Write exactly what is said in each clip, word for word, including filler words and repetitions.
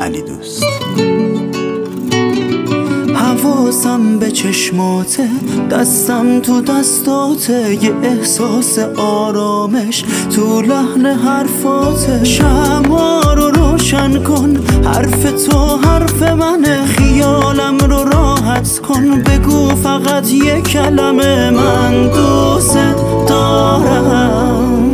علی دوست. حواسم به چشماته، دستم تو دستاته، یه احساس آرامش تو لحن حرفاته. شمع رو روشن کن، حرف تو حرف منه، خیالم رو راحت کن، بگو فقط یه کلمه من دوست دارم.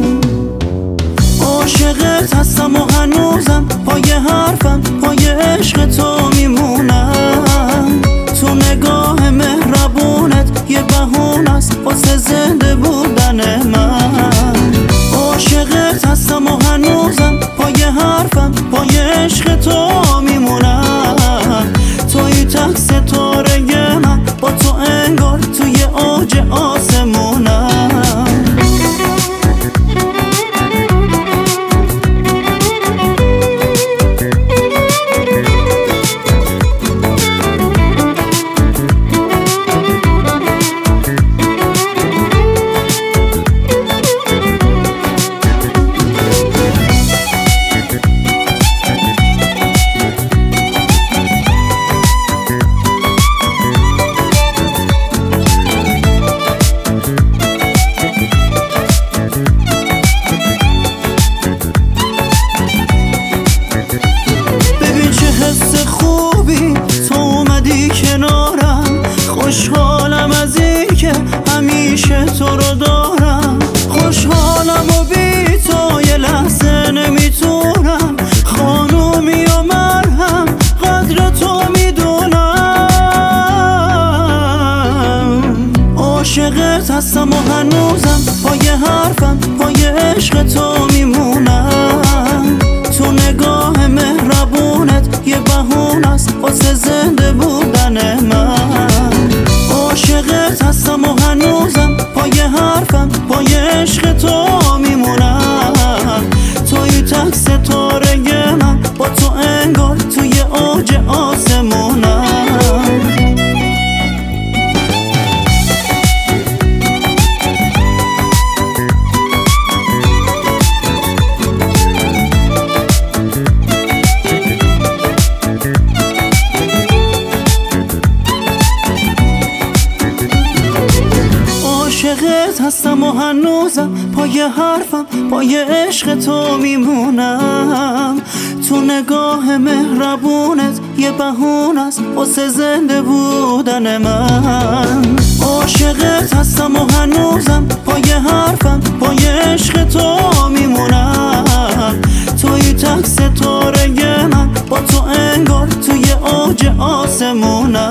عاشقت هستم و هنوزم پای حرفم، پای عشق تو میمونم. تو نگاه مهربونت یه بهونه است واسه زنده بودن من. عاشقت هستم و هنوزم پای حرفم، پای عشق تو میمونم. توی تک ستاره من، با تو انگار توی اوج آسمونم. خوشحالم از این که همیشه تو رو دارم، خوشحالم و بی تو یه لحظه نمیتونم. خانومی و مرهم قدر تو میدونم. عاشقت هستم و هنوزم پای حرفم، پای عشق تو میمونم. تو نگاه مهربونت یه بهونه است واسه زنده بودن من. عاشقت هستم و هنوزم پای حرفم، پای عشق تو میمونم. توی تک ستاره من، با تو انگار توی اوج آسمونم. عاشقت هستم و هنوزم پای حرفم، پای عشق تو میمونم. تو نگاه مهربونت یه بهونه است واسه زنده بودن من. عاشقت هستم و هنوزم پای حرفم، پای عشق تو میمونم. توی تک ستاره من، با تو انگار توی اوج آسمونم.